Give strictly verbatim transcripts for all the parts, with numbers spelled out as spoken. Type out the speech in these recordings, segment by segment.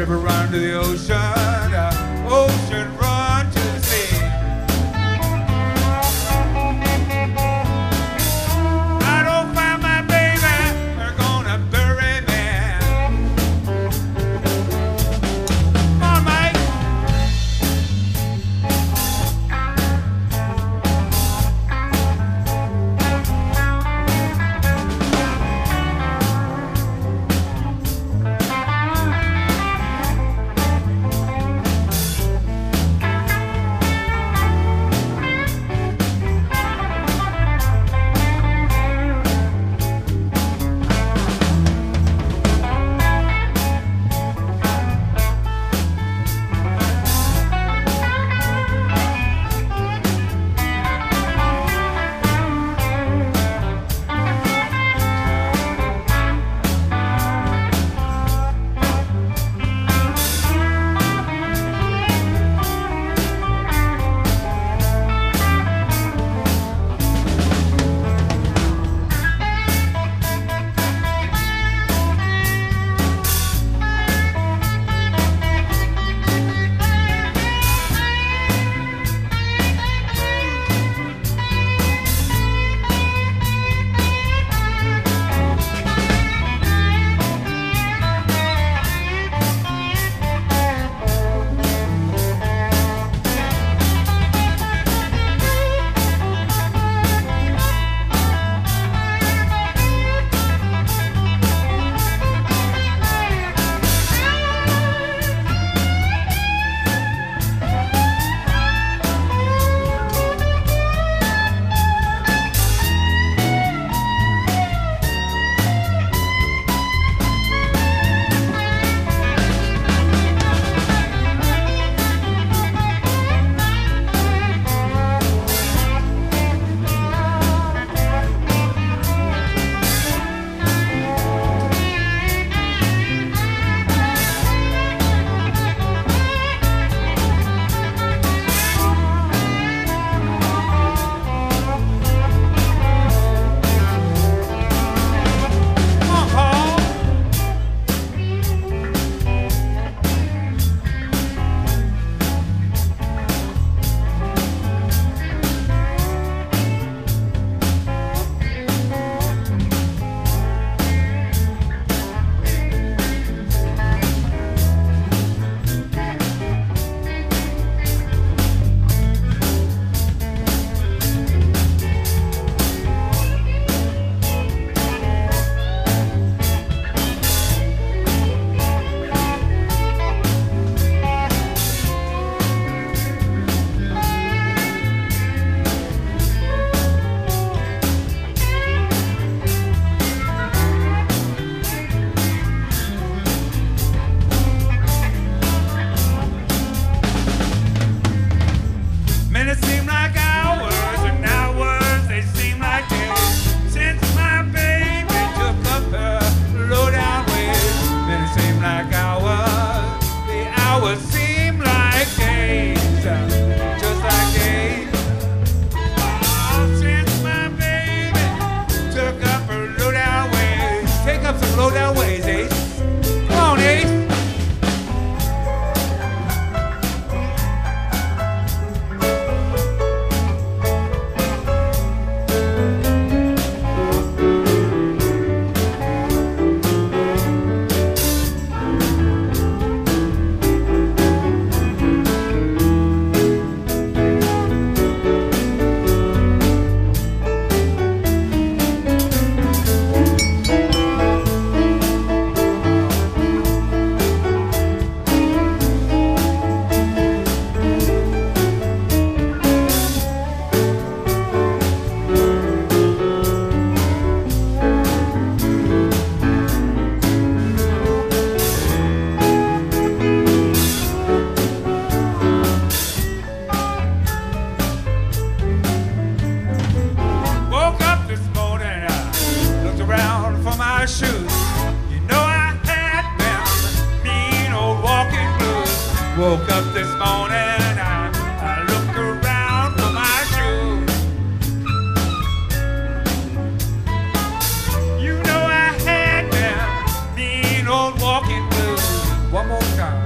river run to the ocean, uh, ocean run to the sea. I don't find my baby, they're gonna bury me. Come on, Mike. Minutes seem like hours, and hours they seem like days. Since my baby took up her low-down ways. Minutes seem like hours, the hours seem like days, just like days. Oh, since my baby took up her low-down ways. Take up some low-down ways, Ace. Come on, Ace. Shoes. You know I had them mean old walking blues. Woke up this morning, I, I looked around for my shoes. You know I had them mean old walking blues. One more time.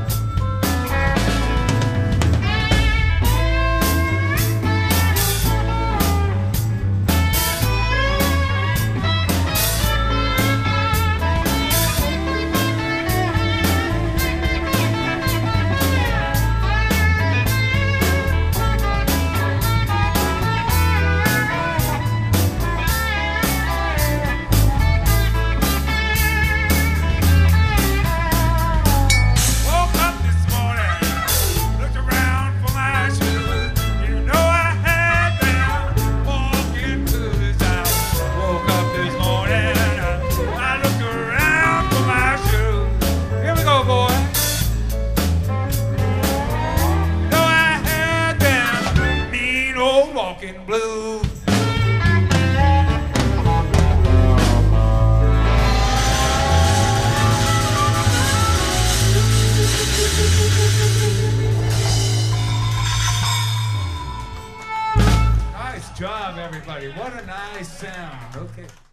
everybody. What a nice sound. Okay.